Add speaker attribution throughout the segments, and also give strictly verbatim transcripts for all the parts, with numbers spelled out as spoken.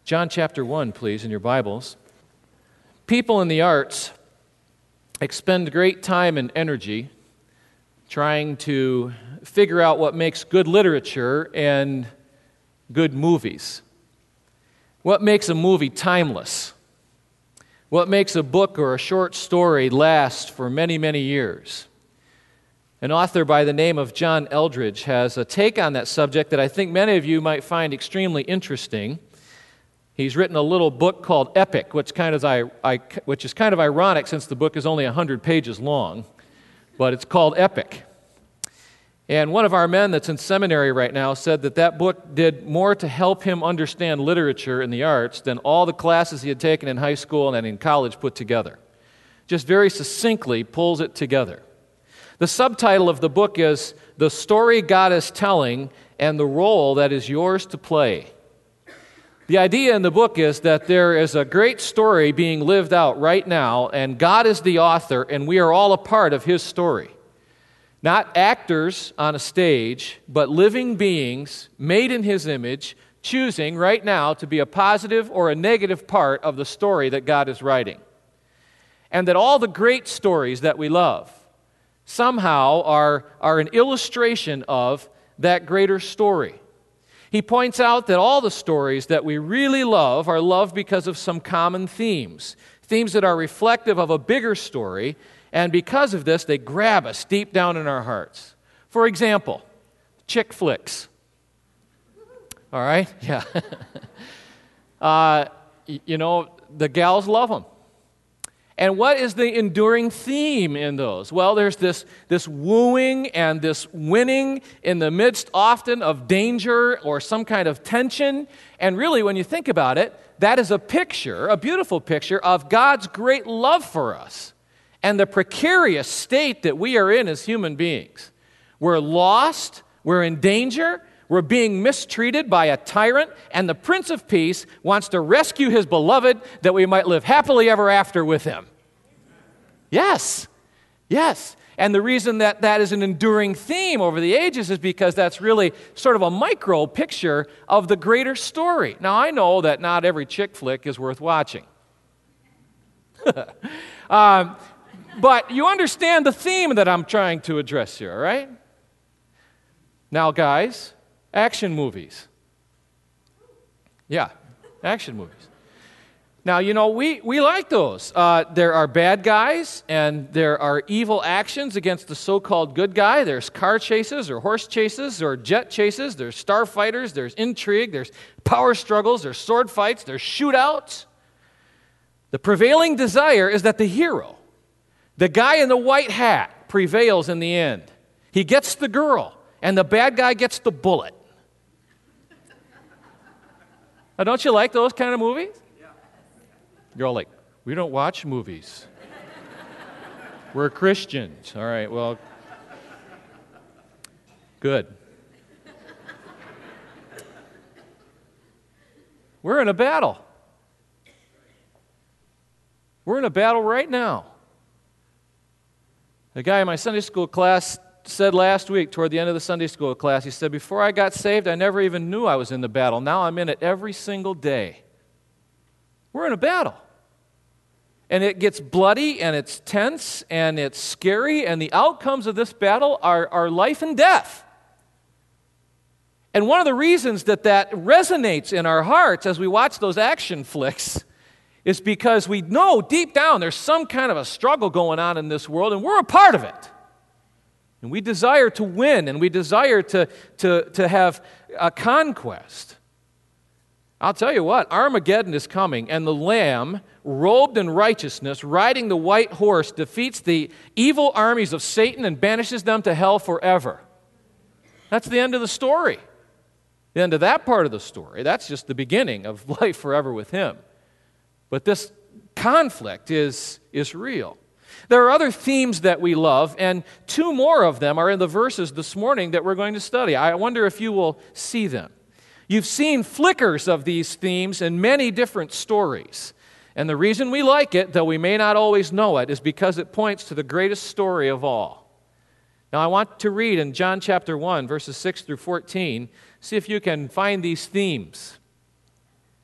Speaker 1: John chapter one, please, in your Bibles. People in the arts expend great time and energy trying to figure out what makes good literature and good movies. What makes a movie timeless? What makes a book or a short story last for many, many years? An author by the name of John Eldredge has a take on that subject that I think many of you might find extremely interesting. He's written a little book called Epic, which, kind of I, I, which is kind of ironic since the book is only one hundred pages long, but it's called Epic. And one of our men that's in seminary right now said that that book did more to help him understand literature and the arts than all the classes he had taken in high school and in college put together. Just very succinctly pulls it together. The subtitle of the book is The Story God is Telling and the Role That Is Yours to Play. The idea in the book is that there is a great story being lived out right now, and God is the author, and we are all a part of His story. Not actors on a stage, but living beings made in His image, choosing right now to be a positive or a negative part of the story that God is writing. And that all the great stories that we love somehow are, are an illustration of that greater story. He points out that all the stories that we really love are loved because of some common themes, themes that are reflective of a bigger story, and because of this, they grab us deep down in our hearts. For example, chick flicks. All right? Yeah. uh, you know, the gals love them. And what is the enduring theme in those? Well, there's this, this wooing and this winning in the midst often of danger or some kind of tension. And really, when you think about it, that is a picture, a beautiful picture of God's great love for us and the precarious state that we are in as human beings. We're lost, we're in danger, we're being mistreated by a tyrant, and the Prince of Peace wants to rescue His beloved that we might live happily ever after with Him. Yes, yes. And the reason that that is an enduring theme over the ages is because that's really sort of a micro picture of the greater story. Now, I know that not every chick flick is worth watching. um, but you understand the theme that I'm trying to address here, all right? Now, guys, action movies. Yeah, action movies. Now, you know, we, we like those. Uh, there are bad guys, and there are evil actions against the so-called good guy. There's car chases, or horse chases, or jet chases. There's starfighters. There's intrigue. There's power struggles. There's sword fights. There's shootouts. The prevailing desire is that the hero, the guy in the white hat, prevails in the end. He gets the girl, and the bad guy gets the bullet. Now, don't you like those kind of movies? You're all like, we don't watch movies. We're Christians. All right, well, good. We're in a battle. We're in a battle right now. The guy in my Sunday school class said last week, toward the end of the Sunday school class, he said, before I got saved, I never even knew I was in the battle. Now I'm in it every single day. We're in a battle. And it gets bloody, and it's tense, and it's scary, and the outcomes of this battle are, are life and death. And one of the reasons that that resonates in our hearts as we watch those action flicks is because we know deep down there's some kind of a struggle going on in this world, and we're a part of it. And we desire to win, and we desire to, to, to have a conquest. I'll tell you what, Armageddon is coming, and the Lamb, robed in righteousness, riding the white horse, defeats the evil armies of Satan and banishes them to hell forever. That's the end of the story. The end of that part of the story. That's just the beginning of life forever with Him. But this conflict is, is real. There are other themes that we love, and two more of them are in the verses this morning that we're going to study. I wonder if you will see them. You've seen flickers of these themes in many different stories. And the reason we like it, though we may not always know it, is because it points to the greatest story of all. Now, I want to read in John chapter one, verses six through fourteen, see if you can find these themes.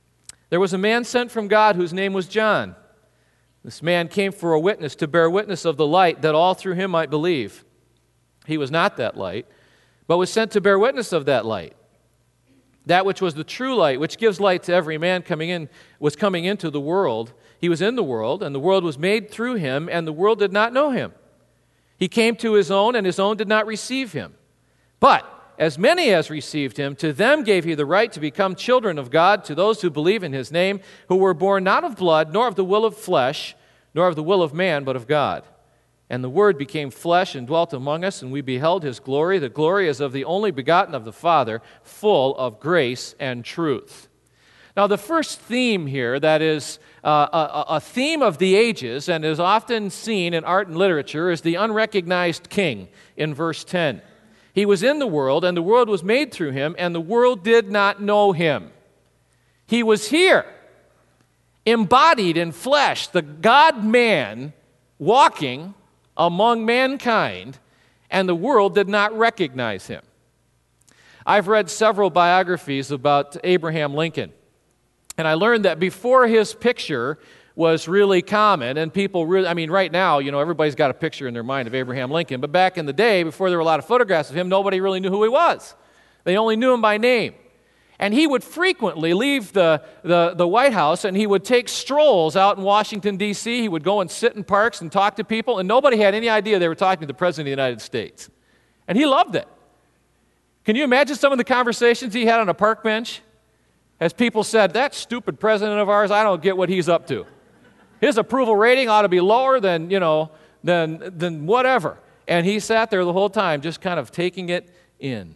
Speaker 1: There was a man sent from God whose name was John. This man came for a witness, to bear witness of the light, that all through him might believe. He was not that light, but was sent to bear witness of that light. That which was the true light, which gives light to every man coming in, was coming into the world. He was in the world, and the world was made through him, and the world did not know him. He came to his own, and his own did not receive him. But as many as received him, to them gave he the right to become children of God, to those who believe in his name, who were born not of blood, nor of the will of flesh, nor of the will of man, but of God. And the Word became flesh and dwelt among us, and we beheld his glory. The glory is of the only begotten of the Father, full of grace and truth. Now, the first theme here, that is uh, a, a theme of the ages and is often seen in art and literature, is the unrecognized king in verse ten. He was in the world, and the world was made through him, and the world did not know him. He was here, embodied in flesh, the God-man walking among mankind, and the world did not recognize him. I've read several biographies about Abraham Lincoln, and I learned that before his picture was really common, and people really, I mean, right now, you know, everybody's got a picture in their mind of Abraham Lincoln, but back in the day, before there were a lot of photographs of him, nobody really knew who he was. They only knew him by name. And he would frequently leave the, the, the White House, and he would take strolls out in Washington, D C He would go and sit in parks and talk to people, and nobody had any idea they were talking to the President of the United States. And he loved it. Can you imagine some of the conversations he had on a park bench? As people said, that stupid president of ours, I don't get what he's up to. His approval rating ought to be lower than, you know, than, than whatever. And he sat there the whole time just kind of taking it in.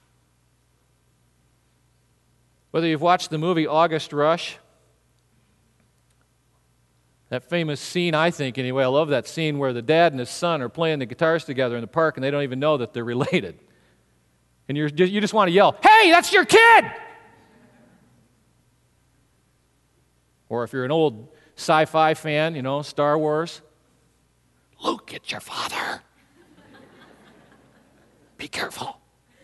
Speaker 1: Whether you've watched the movie August Rush, that famous scene, I think anyway, I love that scene where the dad and his son are playing the guitars together in the park and they don't even know that they're related. And you're, you just want to yell, "Hey, that's your kid!" Or if you're an old sci-fi fan, you know, Star Wars, "Luke, it's your father. Be careful."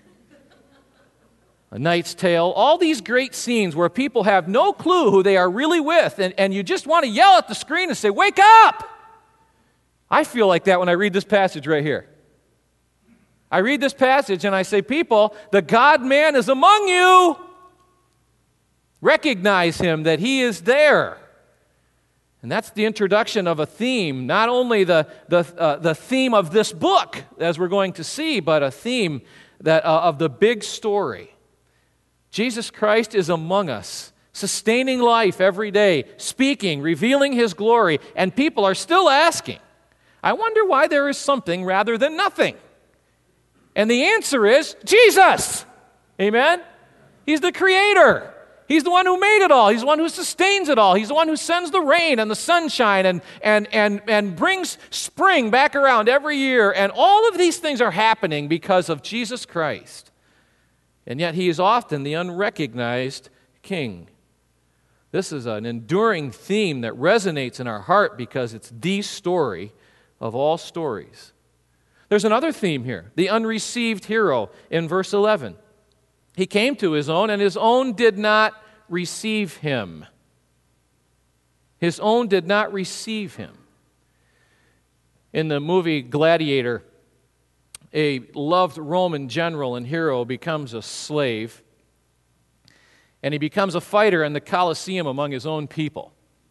Speaker 1: A Knight's Tale, all these great scenes where people have no clue who they are really with, and, and you just want to yell at the screen and say, "Wake up!" I feel like that when I read this passage right here. I read this passage and I say, people, the God-man is among you. Recognize him, that he is there. And that's the introduction of a theme, not only the, the, uh, the theme of this book, as we're going to see, but a theme that uh, of the big story. Jesus Christ is among us, sustaining life every day, speaking, revealing his glory, and people are still asking, I wonder why there is something rather than nothing. And the answer is Jesus. Amen? He's the creator. He's the one who made it all. He's the one who sustains it all. He's the one who sends the rain and the sunshine and, and, and, and brings spring back around every year. And all of these things are happening because of Jesus Christ. And yet he is often the unrecognized king. This is an enduring theme that resonates in our heart because it's the story of all stories. There's another theme here, the unreceived hero in verse eleven. He came to his own, and his own did not receive him. His own did not receive him. In the movie Gladiator, a loved Roman general and hero becomes a slave, and he becomes a fighter in the Colosseum among his own people.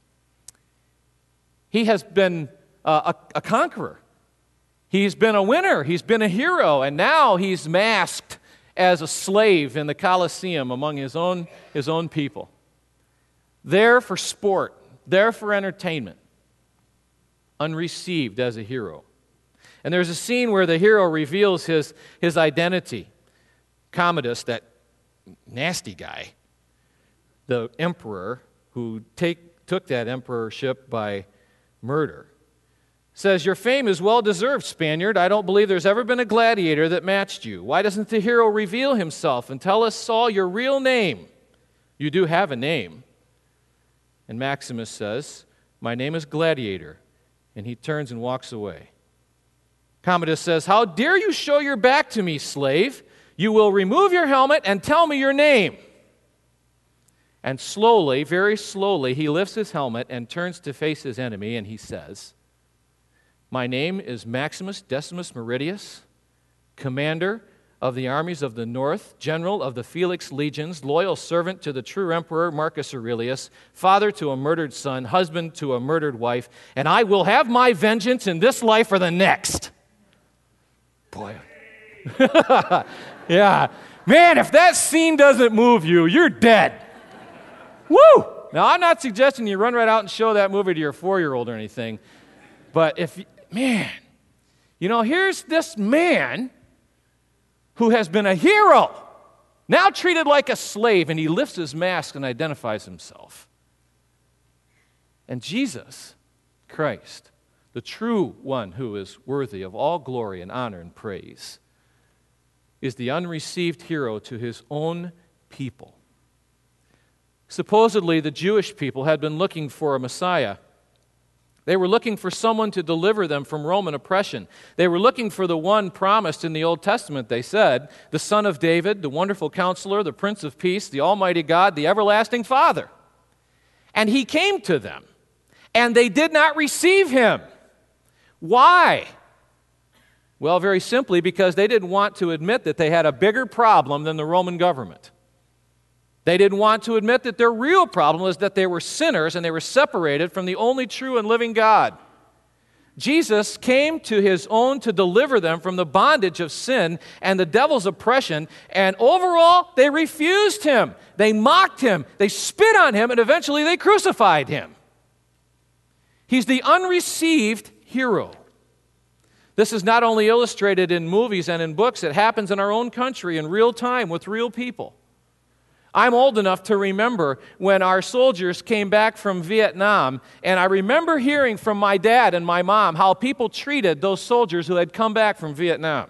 Speaker 1: He has been uh, a, a conqueror. He's been a winner. He's been a hero, and now he's masked as a slave in the Colosseum among his own, his own people. There for sport, there for entertainment, unreceived as a hero. And there's a scene where the hero reveals his, his identity. Commodus, that nasty guy, the emperor who take, took that emperorship by murder, says, your fame is well-deserved, Spaniard. I don't believe there's ever been a gladiator that matched you. Why doesn't the hero reveal himself and tell us all your real name? You do have a name. And Maximus says, my name is Gladiator. And he turns and walks away. Commodus says, how dare you show your back to me, slave? You will remove your helmet and tell me your name. And slowly, very slowly, he lifts his helmet and turns to face his enemy, and he says, "My name is Maximus Decimus Meridius, commander of the armies of the north, general of the Felix legions, loyal servant to the true emperor Marcus Aurelius, father to a murdered son, husband to a murdered wife, and I will have my vengeance in this life or the next." Boy. Yeah. Man, if that scene doesn't move you, you're dead. Woo! Now, I'm not suggesting you run right out and show that movie to your four-year-old or anything, but if, man, you know, here's this man who has been a hero, now treated like a slave, and he lifts his mask and identifies himself. And Jesus Christ, the true one who is worthy of all glory and honor and praise, is the unreceived hero to his own people. Supposedly, the Jewish people had been looking for a Messiah. They were looking for someone to deliver them from Roman oppression. They were looking for the one promised in the Old Testament, they said, the Son of David, the wonderful Counselor, the Prince of Peace, the Almighty God, the Everlasting Father. And he came to them, and they did not receive him. Why? Well, very simply, because they didn't want to admit that they had a bigger problem than the Roman government. They didn't want to admit that their real problem was that they were sinners and they were separated from the only true and living God. Jesus came to his own to deliver them from the bondage of sin and the devil's oppression, and overall, they refused him. They mocked him. They spit on him, and eventually they crucified him. He's the unreceived hero. This is not only illustrated in movies and in books, it happens in our own country in real time with real people. I'm old enough to remember when our soldiers came back from Vietnam, and I remember hearing from my dad and my mom how people treated those soldiers who had come back from Vietnam.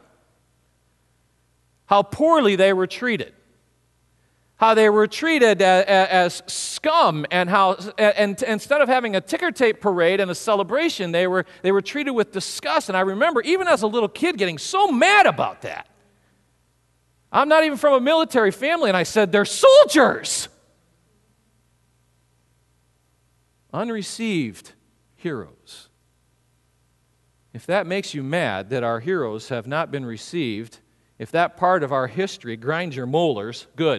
Speaker 1: How poorly they were treated. How they were treated as, as scum, and how and, and instead of having a ticker tape parade and a celebration, they were, they were treated with disgust. And I remember, even as a little kid, getting so mad about that. I'm not even from a military family, and I said, they're soldiers. Unreceived heroes. If that makes you mad that our heroes have not been received, if that part of our history grinds your molars, good.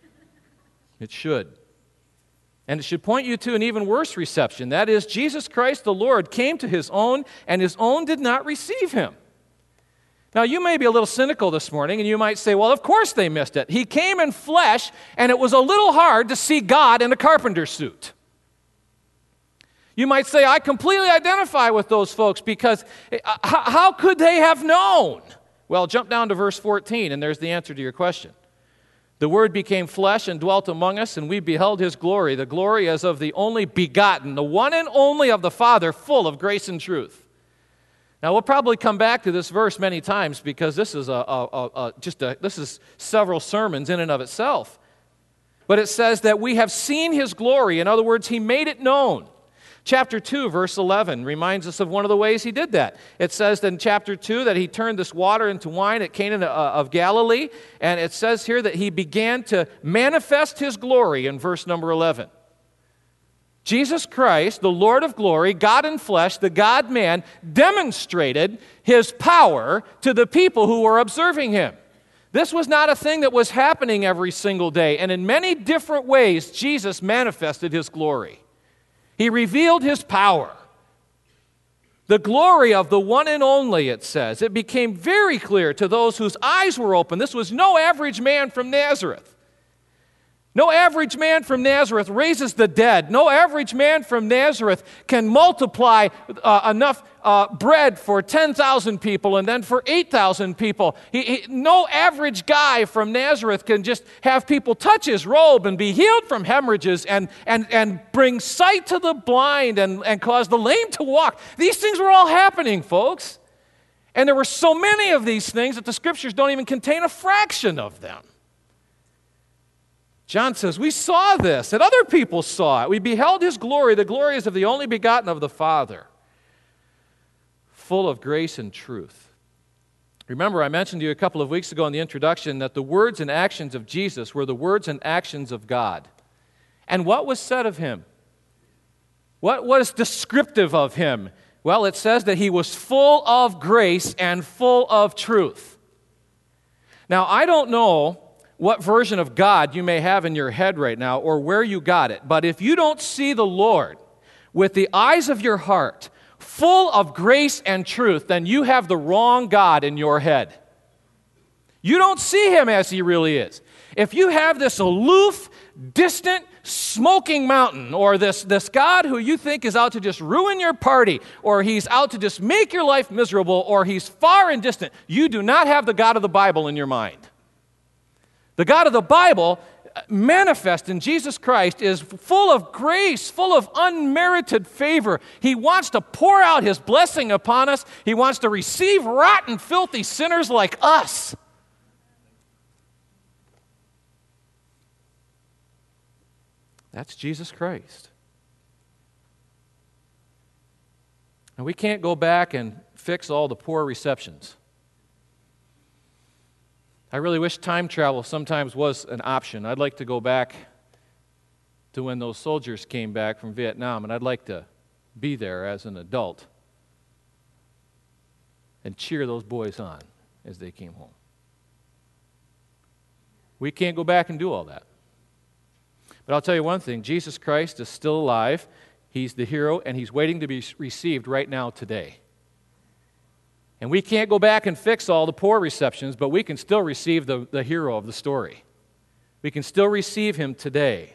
Speaker 1: It should. And it should point you to an even worse reception. That is, Jesus Christ the Lord came to his own, and his own did not receive him. Now, you may be a little cynical this morning, and you might say, well, of course they missed it. He came in flesh, and it was a little hard to see God in a carpenter's suit. You might say, I completely identify with those folks, because how could they have known? Well, jump down to verse fourteen, and there's the answer to your question. The Word became flesh and dwelt among us, and we beheld his glory, the glory as of the only begotten, the one and only of the Father, full of grace and truth. Now, we'll probably come back to this verse many times, because this is a, a, a, a just a, this is several sermons in and of itself. But it says that we have seen his glory. In other words, he made it known. Chapter two, verse eleven, reminds us of one of the ways he did that. It says in chapter two that he turned this water into wine at Cana of Galilee, and it says here that he began to manifest his glory in verse number eleven. Jesus Christ, the Lord of glory, God in flesh, the God-man, demonstrated his power to the people who were observing him. This was not a thing that was happening every single day, and in many different ways, Jesus manifested his glory. He revealed his power. The glory of the one and only, it says. It became very clear to those whose eyes were open. This was no average man from Nazareth. No average man from Nazareth raises the dead. No average man from Nazareth can multiply uh, enough uh, bread for ten thousand people and then for eight thousand people. He, he, no average guy from Nazareth can just have people touch his robe and be healed from hemorrhages and, and, and bring sight to the blind and, and cause the lame to walk. These things were all happening, folks. And there were so many of these things that the Scriptures don't even contain a fraction of them. John says, we saw this, and other people saw it. We beheld his glory. The glory is of the only begotten of the Father, full of grace and truth. Remember, I mentioned to you a couple of weeks ago in the introduction that the words and actions of Jesus were the words and actions of God. And what was said of him? What was descriptive of him? Well, it says that he was full of grace and full of truth. Now, I don't know what version of God you may have in your head right now or where you got it, but if you don't see the Lord with the eyes of your heart, full of grace and truth, then you have the wrong God in your head. You don't see him as he really is. If you have this aloof, distant, smoking mountain, or this, this God who you think is out to just ruin your party, or he's out to just make your life miserable, or he's far and distant, you do not have the God of the Bible in your mind. The God of the Bible, manifest in Jesus Christ, is full of grace, full of unmerited favor. He wants to pour out his blessing upon us. He wants to receive rotten, filthy sinners like us. That's Jesus Christ. And we can't go back and fix all the poor receptions. I really wish time travel sometimes was an option. I'd like to go back to when those soldiers came back from Vietnam, and I'd like to be there as an adult and cheer those boys on as they came home. We can't go back and do all that. But I'll tell you one thing, Jesus Christ is still alive. He's the hero, and he's waiting to be received right now today. And we can't go back and fix all the poor receptions, but we can still receive the, the hero of the story. We can still receive him today.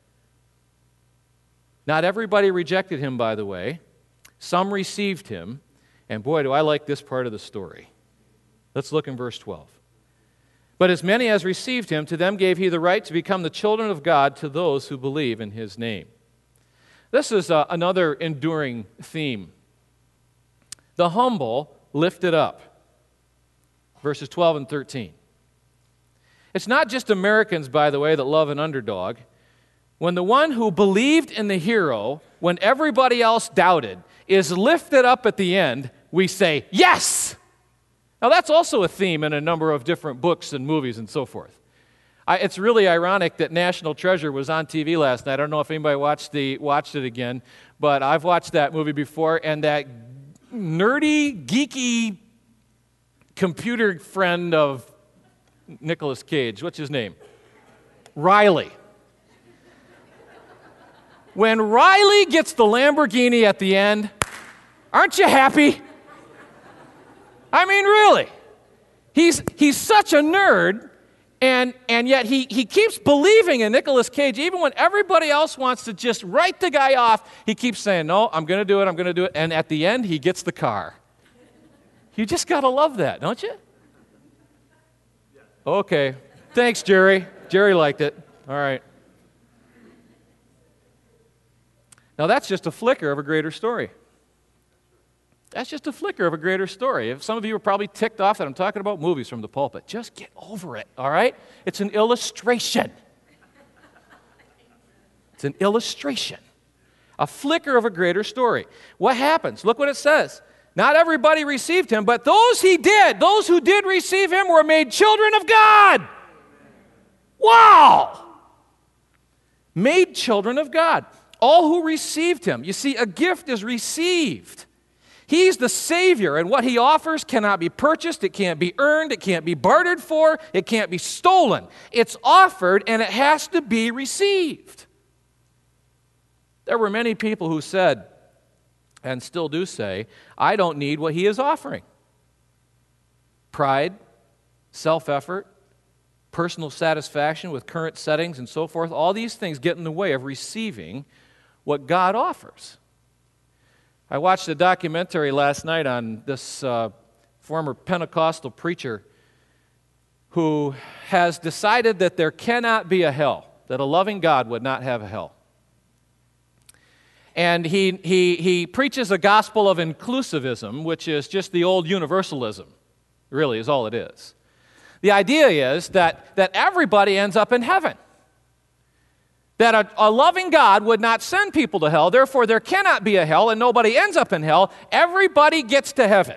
Speaker 1: Not everybody rejected him, by the way. Some received him, and boy, do I like this part of the story. Let's look in verse twelve. But as many as received him, to them gave he the right to become the children of God, to those who believe in his name. This is uh, another enduring theme. The humble lifted up. Verses twelve and thirteen. It's not just Americans, by the way, that love an underdog. When the one who believed in the hero, when everybody else doubted, is lifted up at the end, we say, yes! Now that's also a theme in a number of different books and movies and so forth. I, it's really ironic that National Treasure was on T V last night. I don't know if anybody watched, the, watched it again, but I've watched that movie before, and that nerdy, geeky computer friend of Nicolas Cage, what's his name? Riley. When Riley gets the Lamborghini at the end, aren't you happy? I mean, really. He's, he's such a nerd, and, and yet he, he keeps believing in Nicolas Cage, even when everybody else wants to just write the guy off. He keeps saying, no, I'm going to do it, I'm going to do it. And at the end, he gets the car. You just got to love that, don't you? Okay. Thanks, Jerry. Jerry liked it. All right. Now, that's just a flicker of a greater story. That's just a flicker of a greater story. If some of you are probably ticked off that I'm talking about movies from the pulpit, just get over it, all right? It's an illustration. It's an illustration. A flicker of a greater story. What happens? Look what it says. Not everybody received him, but those he did, those who did receive him were made children of God. Wow! Made children of God. All who received him. You see, a gift is received. He's the Savior, and what he offers cannot be purchased, it can't be earned, it can't be bartered for, it can't be stolen. It's offered, and it has to be received. There were many people who said, and still do say, I don't need what he is offering. Pride, self-effort, personal satisfaction with current settings and so forth, all these things get in the way of receiving what God offers. I watched a documentary last night on this uh, former Pentecostal preacher who has decided that there cannot be a hell, that a loving God would not have a hell. And he, he, he preaches a gospel of inclusivism, which is just the old universalism, really is all it is. The idea is that, that everybody ends up in heaven. That a, a loving God would not send people to hell, therefore there cannot be a hell and nobody ends up in hell. Everybody gets to heaven.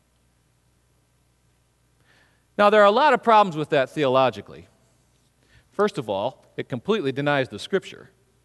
Speaker 1: Now there are a lot of problems with that theologically. First of all, it completely denies the Scripture.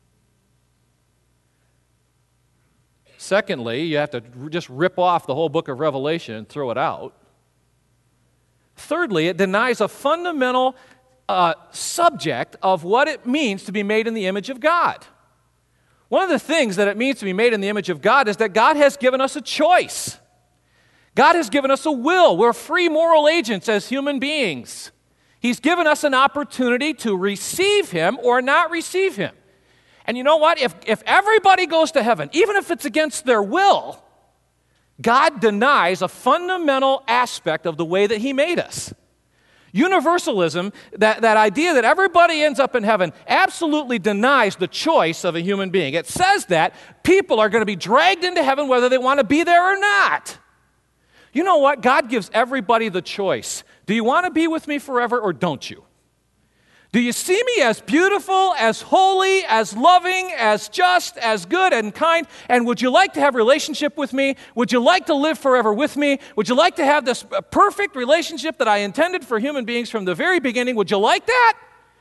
Speaker 1: Secondly, you have to just rip off the whole book of Revelation and throw it out. Thirdly, it denies a fundamental uh, subject of what it means to be made in the image of God. One of the things that it means to be made in the image of God is that God has given us a choice. God has given us a will. We're free moral agents as human beings. He's given us an opportunity to receive Him or not receive Him. And you know what? If, if everybody goes to heaven, even if it's against their will, God denies a fundamental aspect of the way that He made us. Universalism, that, that idea that everybody ends up in heaven, absolutely denies the choice of a human being. It says that people are going to be dragged into heaven whether they want to be there or not. You know what? God gives everybody the choice. Do you want to be with me forever or don't you? Do you see me as beautiful, as holy, as loving, as just, as good and kind? And would you like to have a relationship with me? Would you like to live forever with me? Would you like to have this perfect relationship that I intended for human beings from the very beginning? Would you like that?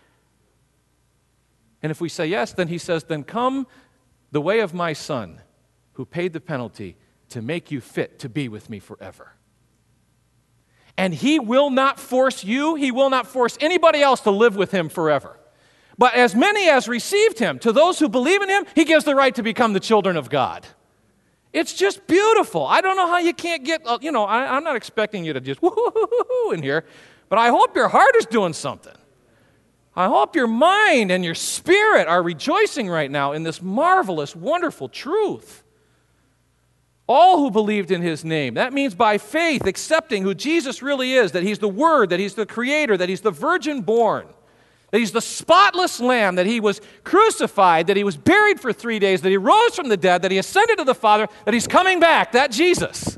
Speaker 1: And if we say yes, then He says, then come the way of my Son, who paid the penalty to make you fit to be with me forever. And He will not force you, He will not force anybody else to live with Him forever. But as many as received Him, to those who believe in Him, He gives the right to become the children of God. It's just beautiful. I don't know how you can't get, you know, I, I'm not expecting you to just woo-hoo-hoo-hoo in here, but I hope your heart is doing something. I hope your mind and your spirit are rejoicing right now in this marvelous, wonderful truth. All who believed in His name. That means by faith, accepting who Jesus really is, that He's the Word, that He's the Creator, that He's the virgin born, that He's the spotless Lamb, that He was crucified, that He was buried for three days, that He rose from the dead, that He ascended to the Father, that He's coming back, that Jesus.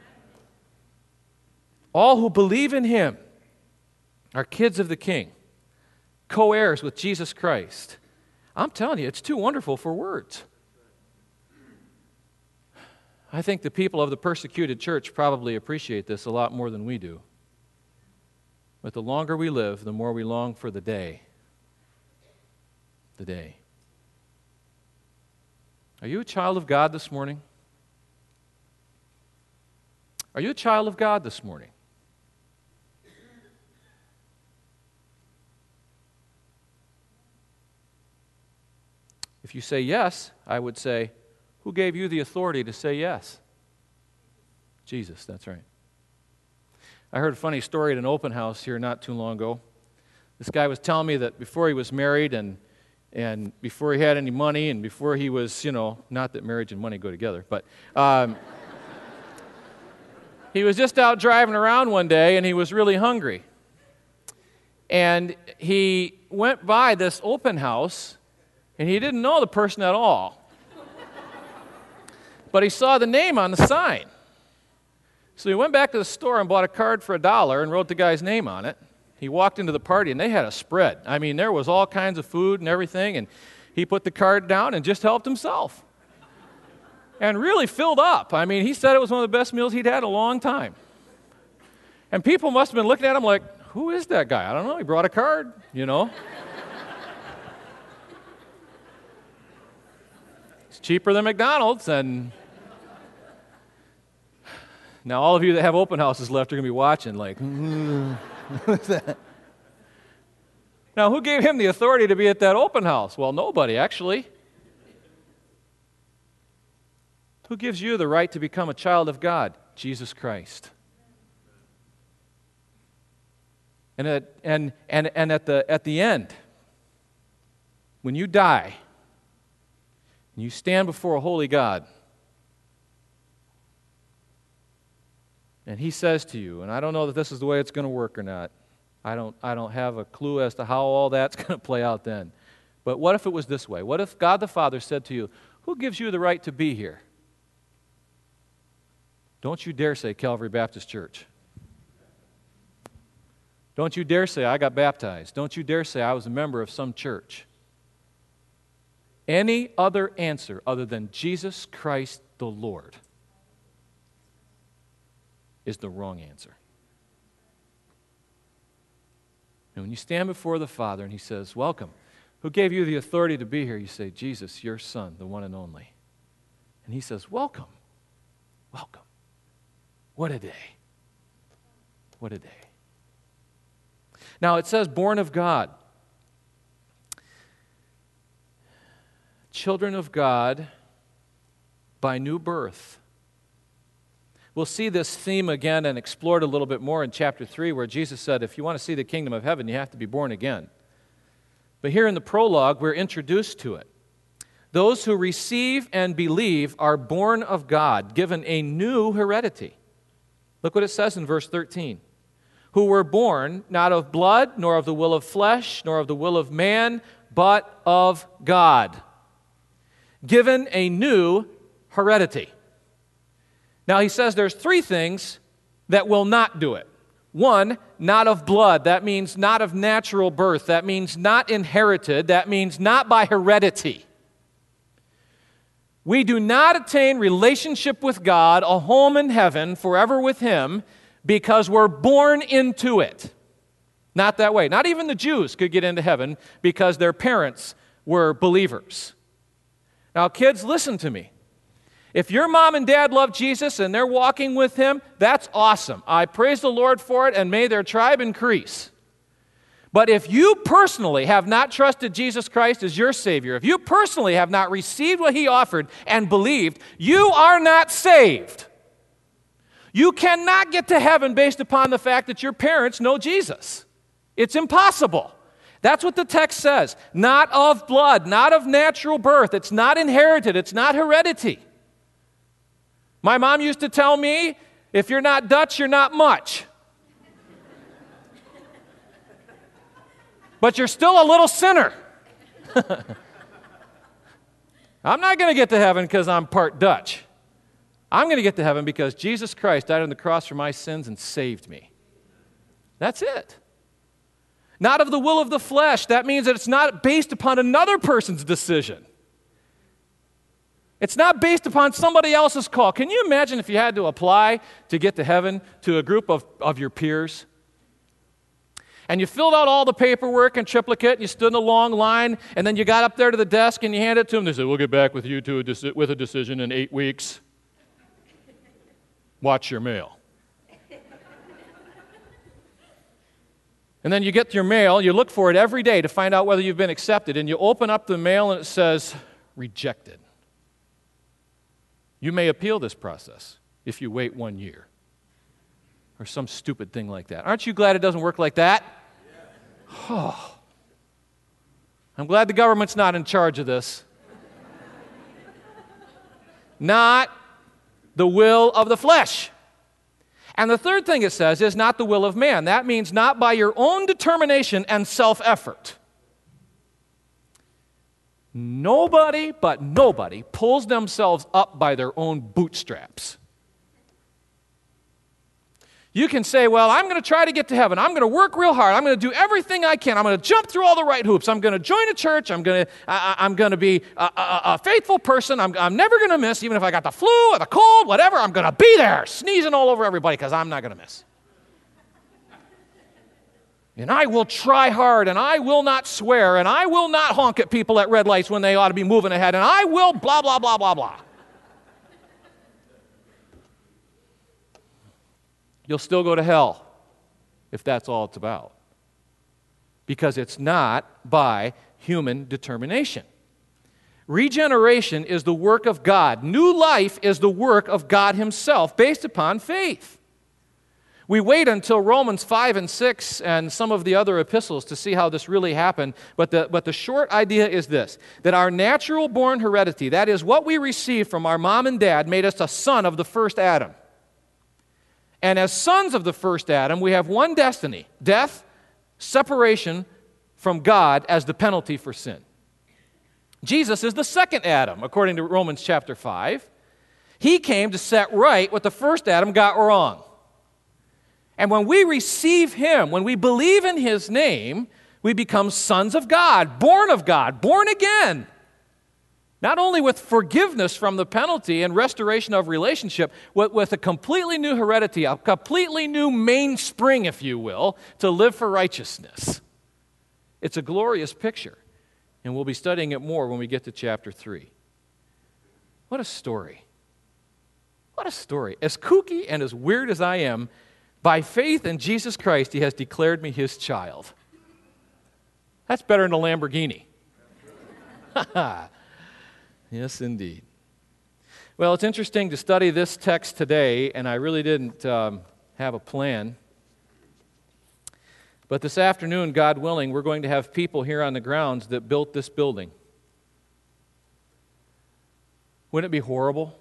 Speaker 1: All who believe in Him are kids of the King, co-heirs with Jesus Christ. I'm telling you, it's too wonderful for words. I think the people of the persecuted church probably appreciate this a lot more than we do. But the longer we live, the more we long for the day. The day. Are you a child of God this morning? Are you a child of God this morning? If you say yes, I would say, who gave you the authority to say yes? Jesus, that's right. I heard a funny story at an open house here not too long ago. This guy was telling me that before he was married and and before he had any money and before he was, you know, not that marriage and money go together, but um, he was just out driving around one day and he was really hungry. And he went by this open house and he didn't know the person at all. But he saw the name on the sign. So he went back to the store and bought a card for a dollar and wrote the guy's name on it. He walked into the party and they had a spread. I mean, there was all kinds of food and everything, and he put the card down and just helped himself. And really filled up. I mean, he said it was one of the best meals he'd had in a long time. And people must have been looking at him like, who is that guy? I don't know. He brought a card, you know. It's cheaper than McDonald's, and now all of you that have open houses left are going to be watching like, mm, what's that? Now, who gave him the authority to be at that open house? Well, nobody, actually. Who gives you the right to become a child of God? Jesus Christ. And at, and, and, and at, the, at the end, when you die, and you stand before a holy God, and He says to you, and I don't know that this is the way it's going to work or not. I don't, I don't have a clue as to how all that's going to play out then. But what if it was this way? What if God the Father said to you, who gives you the right to be here? Don't you dare say Calvary Baptist Church. Don't you dare say I got baptized. Don't you dare say I was a member of some church. Any other answer other than Jesus Christ the Lord is the wrong answer. And when you stand before the Father and he says, welcome, who gave you the authority to be here? You say, Jesus, your Son, the one and only. And he says, welcome, welcome. What a day. What a day. Now it says, born of God. Children of God by new birth. We'll see this theme again and explored a little bit more in chapter three, where Jesus said, if you want to see the kingdom of heaven, you have to be born again. But here in the prologue, we're introduced to it. Those who receive and believe are born of God, given a new heredity. Look what it says in verse thirteen. Who were born not of blood, nor of the will of flesh, nor of the will of man, but of God. Given a new heredity. Now he says there's three things that will not do it. One, not of blood. That means not of natural birth. That means not inherited. That means not by heredity. We do not attain relationship with God, a home in heaven, forever with Him, because we're born into it. Not that way. Not even the Jews could get into heaven because their parents were believers. Now, kids, listen to me. If your mom and dad love Jesus and they're walking with Him, that's awesome. I praise the Lord for it, and may their tribe increase. But if you personally have not trusted Jesus Christ as your Savior, if you personally have not received what He offered and believed, you are not saved. You cannot get to heaven based upon the fact that your parents know Jesus. It's impossible. That's what the text says. Not of blood, not of natural birth. It's not inherited. It's not heredity. My mom used to tell me, if you're not Dutch, you're not much. But you're still a little sinner. I'm not going to get to heaven because I'm part Dutch. I'm going to get to heaven because Jesus Christ died on the cross for my sins and saved me. That's it. Not of the will of the flesh. That means that it's not based upon another person's decision. It's not based upon somebody else's call. Can you imagine if you had to apply to get to heaven to a group of, of your peers? And you filled out all the paperwork in triplicate, and you stood in a long line, and then you got up there to the desk and you handed it to them. They said, we'll get back with you to a deci- with a decision in eight weeks. Watch your mail. And then you get your mail, you look for it every day to find out whether you've been accepted, and you open up the mail and it says, rejected. You may appeal this process if you wait one year. Or some stupid thing like that. Aren't you glad it doesn't work like that? Oh. I'm glad the government's not in charge of this. Not the will of the flesh. And the third thing it says is not the will of man. That means not by your own determination and self-effort. Nobody but nobody pulls themselves up by their own bootstraps. You can say, well, I'm going to try to get to heaven. I'm going to work real hard. I'm going to do everything I can. I'm going to jump through all the right hoops. I'm going to join a church. I'm going to, I, I'm going to be a, a, a faithful person. I'm, I'm never going to miss, even if I got the flu or the cold, whatever. I'm going to be there, sneezing all over everybody because I'm not going to miss. And I will try hard, and I will not swear, and I will not honk at people at red lights when they ought to be moving ahead, and I will blah, blah, blah, blah, blah. You'll still go to hell if that's all it's about. Because it's not by human determination. Regeneration is the work of God. New life is the work of God Himself based upon faith. We wait until Romans five and six and some of the other epistles to see how this really happened, but the, but the short idea is this, that our natural born heredity, that is what we received from our mom and dad, made us a son of the first Adam. And as sons of the first Adam, we have one destiny, death, separation from God as the penalty for sin. Jesus is the second Adam, according to Romans chapter five. He came to set right what the first Adam got wrong. And when we receive Him, when we believe in His name, we become sons of God, born of God, born again. Not only with forgiveness from the penalty and restoration of relationship, with, with a completely new heredity, a completely new mainspring, if you will, to live for righteousness. It's a glorious picture, and we'll be studying it more when we get to chapter three. What a story. What a story. As kooky and as weird as I am, by faith in Jesus Christ, He has declared me His child. That's better than a Lamborghini. Yes, indeed. Well, it's interesting to study this text today, and I really didn't um, have a plan. But this afternoon, God willing, we're going to have people here on the grounds that built this building. Wouldn't it be horrible?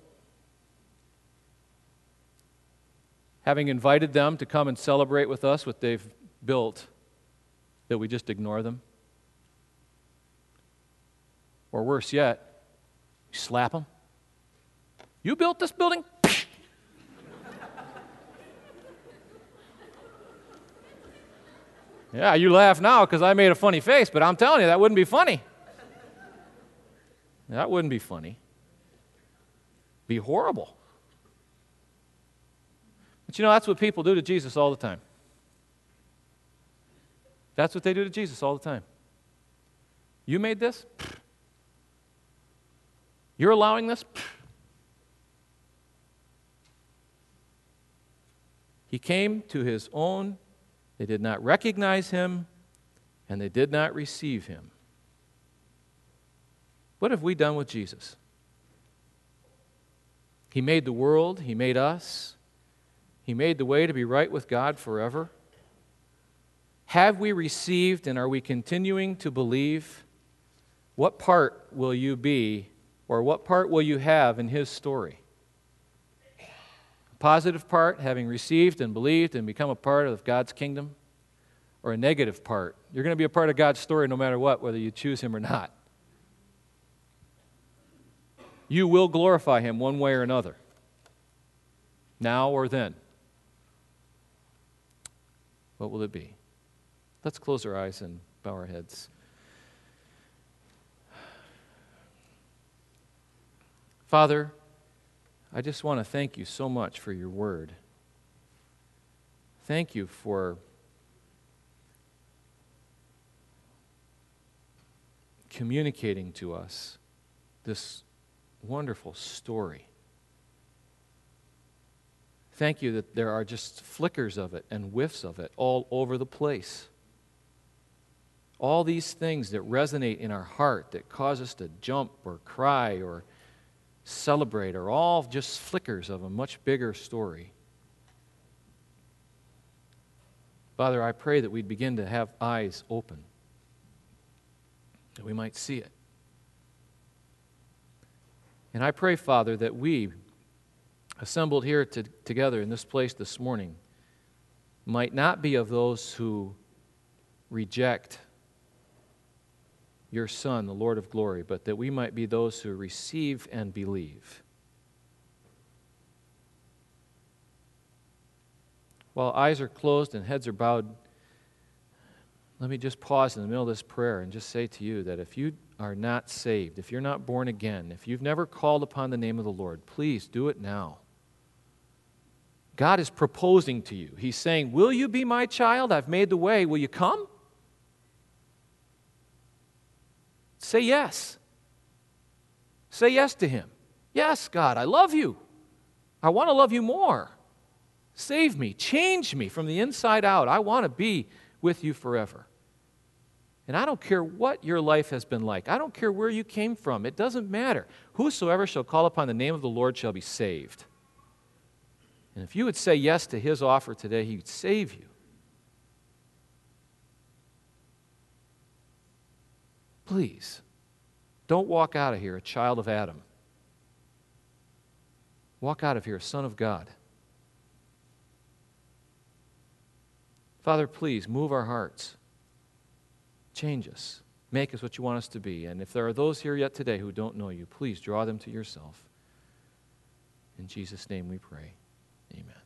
Speaker 1: Having invited them to come and celebrate with us what they've built, that we just ignore them? Or worse yet, you slap them. You built this building? Yeah, you laugh now because I made a funny face, but I'm telling you, that wouldn't be funny. That wouldn't be funny. Be horrible. But you know, that's what people do to Jesus all the time. That's what they do to Jesus all the time. You made this? You're allowing this? He came to His own. They did not recognize Him, and they did not receive Him. What have we done with Jesus? He made the world. He made us. He made the way to be right with God forever. Have we received and are we continuing to believe? What part will you be, or what part will you have in His story? A positive part, having received and believed and become a part of God's kingdom, or a negative part? You're going to be a part of God's story no matter what, whether you choose Him or not. You will glorify Him one way or another, now or then. What will it be? Let's close our eyes and bow our heads. Father, I just want to thank You so much for Your word. Thank You for communicating to us this wonderful story. Thank You that there are just flickers of it and whiffs of it all over the place. All these things that resonate in our heart that cause us to jump or cry or celebrate are all just flickers of a much bigger story. Father, I pray that we'd begin to have eyes open, that we might see it. And I pray, Father, that we, assembled here to, together in this place this morning, might not be of those who reject Your Son, the Lord of glory, but that we might be those who receive and believe. While eyes are closed and heads are bowed, let me just pause in the middle of this prayer and just say to you that if you are not saved, if you're not born again, if you've never called upon the name of the Lord, please do it now. God is proposing to you. He's saying, will you be my child? I've made the way. Will you come? Say yes. Say yes to Him. Yes, God, I love You. I want to love You more. Save me. Change me from the inside out. I want to be with You forever. And I don't care what your life has been like. I don't care where you came from. It doesn't matter. Whosoever shall call upon the name of the Lord shall be saved. And if you would say yes to His offer today, He would save you. Please, don't walk out of here a child of Adam. Walk out of here a son of God. Father, please move our hearts. Change us. Make us what You want us to be. And if there are those here yet today who don't know You, please draw them to Yourself. In Jesus' name we pray. Amen.